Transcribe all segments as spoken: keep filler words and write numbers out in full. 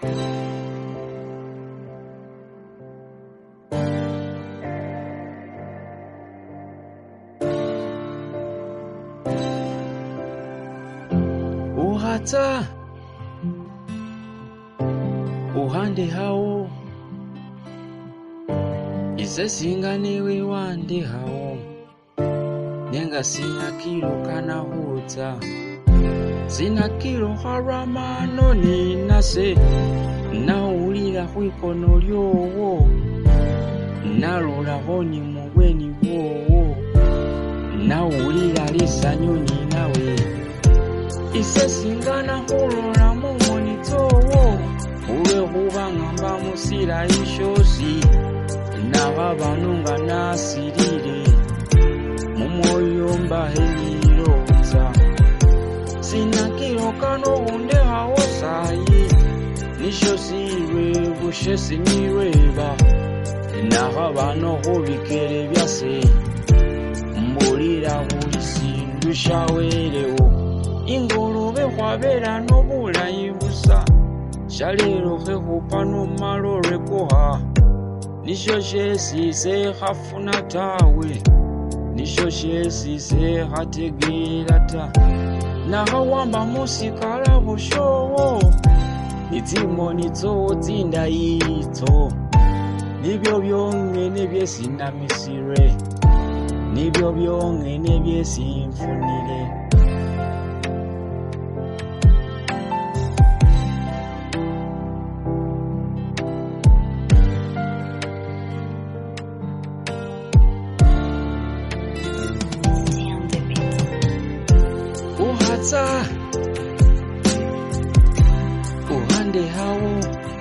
Uhata uhande hao ize singaniwe wande hao nenga sina kilo kana huta sina kilo haramano ni nase na ulira hwikono lyowo nalula honi mugweni wowo na ulira lisanyoni nawe ise singana hulora mu monitowo uwe hubangamba musira ishosi na banunga nasirire mumoyo mbahenirota sinakiro kano hunde hawo sayi nishosiwe bushesi niweba na bano hubikere byase mburira bulisindusha werewo ingurube hwabera no bulayi busa shalero he hupano malore koha nisho shesi se hafuna tawe nisho shesi se hategira ta na hawamba musikala bushowo nitimo nitso tsinda yito nibyo byongene byesinamisire nibyo byongene byesimfunire Uhata uhande hao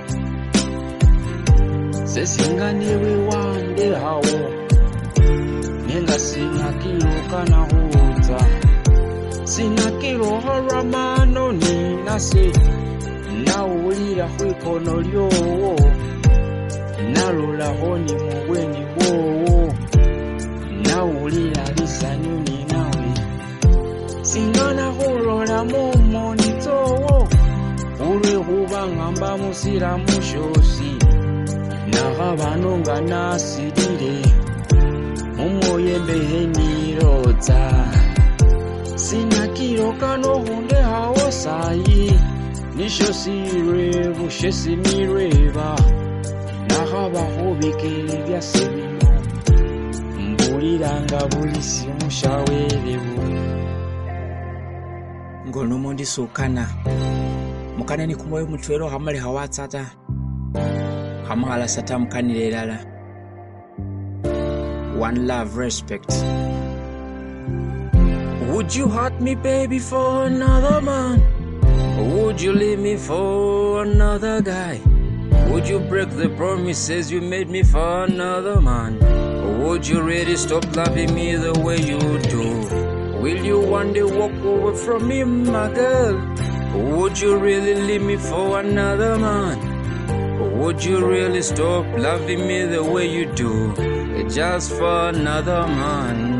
sesinganiwe wande hao nenga sina kilo kana huta sina kilo haramano ni nase na ulira hwikono lyowo nalula honi mugweni wowo na ulira lisanyuni nawe singana hulora mu monitowo ulwe hubangamba musira mushosi na banunga nasirire mumoye mbehenirota sinakiro kano hunde hawo sayi nishosire bushesi nireba na bahubikere byasebino mburiranga bulisi mushawerebu ngono mondi sukana mukana ni kumoyo mutwero hamali hawatsata hamala sata mukanire lala one love respect. Would you hurt me baby for another man? Would you leave me for another guy? Would you break the promises you made me for another man? Or would you really stop loving me the way you do? Will you one day walk away from me, my girl? Or would you really leave me for another man? Or would you really stop loving me the way you do? Just for another man?